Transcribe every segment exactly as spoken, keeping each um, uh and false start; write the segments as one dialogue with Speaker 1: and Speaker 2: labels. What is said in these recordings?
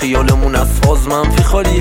Speaker 1: خیالمون از فاز منفی خالی.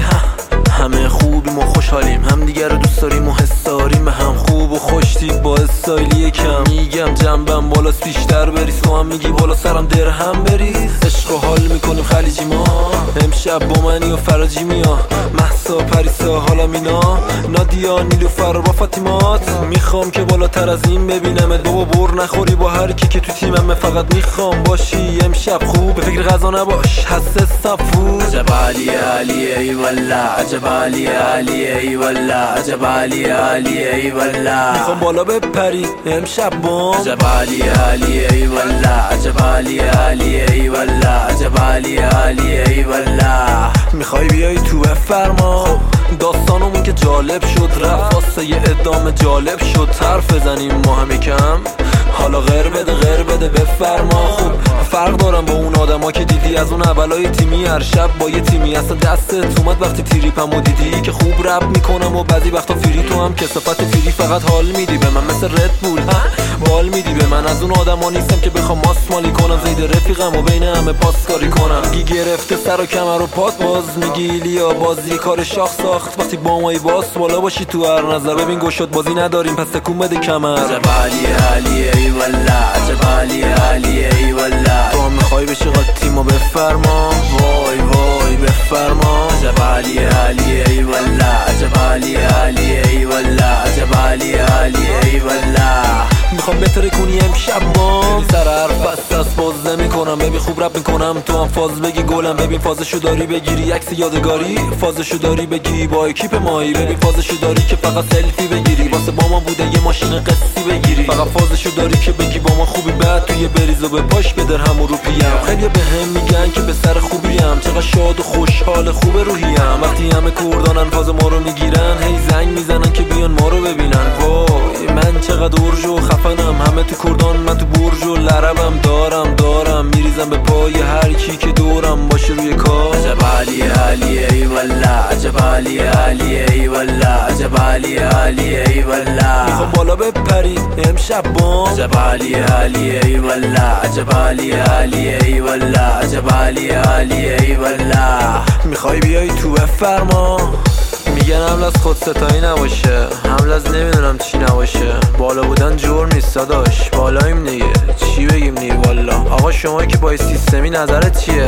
Speaker 1: همه خوبیم و خوشحالیم، هم دیگر رو دوست داریم و حس داریم به هم. خوب و خوشتیپ با استایلی کم، میگم جنبم بالاست بیشتر بریز. تو هم میگی بالا سرم درهم بریز. عشق و حال میکنیم خلیجی ما، امشب با منی و فراجی میا. محسا پریسا حالا مینا، نادیا نیلوفر با فاطیمات. میخوام که بالاتر از این ببینمت بابا، بر نخوری با هر کی که تو تیممه. فقط میخوام باشی امشب خوب، به فکر غذا نباش حسه صفو.
Speaker 2: عجب علی علی ای والله، عجب علی علی ای والله، عجب علی علی ای والله.
Speaker 1: میخوام بالا بپری امشب بام.
Speaker 2: عجب علی علی ای والله، عجب علی علی ای والله، عجب علی علی ای والله.
Speaker 1: میخوای بیای تو بفرما، داستانمون که جالب شد رفت واسه یه ادامه جالب شد. حرف بزنیم ما هم یکم، حالا غیر بده غیر بده بفرما. خوب فرق دارم با اون آدما که دیدی از اون اولای تیمی، هر شب با یه تیمی. اصلا دستت اومد وقتی تریپمو دیدی که خوب رپ میکنم و بعضی وقتا فری. تو هم کثافت فری، فقط حال میدی به من مثل ردبول بال میدی به من. از اون آدما نیستم که بخوام ماسمالی کنم، زید رفیقم و بین همه پاسکاری کنم. گی گرفته سر و کمر و پات باز میگی لیا بازی کار شاخ ساخت. وقتی با مایی باز بالا باشی تو هر نظر، ببین گشاد بازی نداریم پس تکون بده کمر.
Speaker 2: عجب علی علی ای والله، عجب علی علی ای والله.
Speaker 1: تو هم میخوای بشی قاطی ما بفرما، وای وای بفرما.
Speaker 2: عجب علی علی ای والله، عجب علی علی ای والله، عجب علی علی ای والله.
Speaker 1: میخوام بهتره کنی امشب ما، ببین سر حرف بست از باز نمی کنم. ببین خوب رپ میکنم تو هم فاز بگی گلم. ببین فازشو داری بگیری عکس یادگاری، فازشو داری بگی با اکیپ مایی. ببین فازشو داری که فقط سلفی بگیری، واسه با ما بوده یه ماشین قصی بگیری. فقط فازشو داری که بگی با ما خوبی، بعد توی بریز و به پاش بدر هم و رو پیم. خیلی به هم میگن که به سر خوبیم، چقدر شاد و خوشحال خوب روحیم. وقتی همه کردانن فاز ما رو میگیرن، هی زنگ میزنن که بیان ما رو ببینن. وای من چقدر اورژ و خفنم، همه تو کردان من تو برج و لربم. دارم دارم میریزم به پای هر کی که دورم باشه روی کار.
Speaker 2: عجب علی علی ای والله، عجب علی علی ای والله، عجب علی علی ای والله.
Speaker 1: میخوام بالا بپری امشب بام.
Speaker 2: عجب علی علی ای والله، عجب علی علی ای والله، عجب علی علی ای والله.
Speaker 1: میخوای بیای تو بفرما، میگن حمل از خود ستایی نباشه، حمل از نمیدونم چی نباشه. بالا بودن جرم نیست داداش، بالاییم دیگه چی بگیم دیگه. والا آقا شما که با سیستمی نظرت چیه؟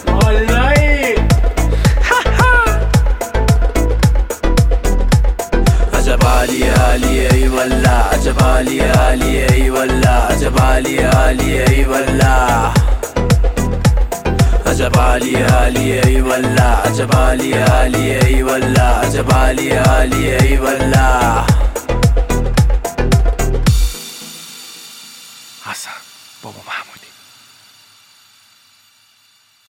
Speaker 2: والله عجب علی علی ای والله، عجب علی علی ای والله، عجب علی علی ای والله. عجب علی علی ای والله، عجب علی علی ای والله، عجب علی علی ای والله.
Speaker 3: حسن بابا محمد.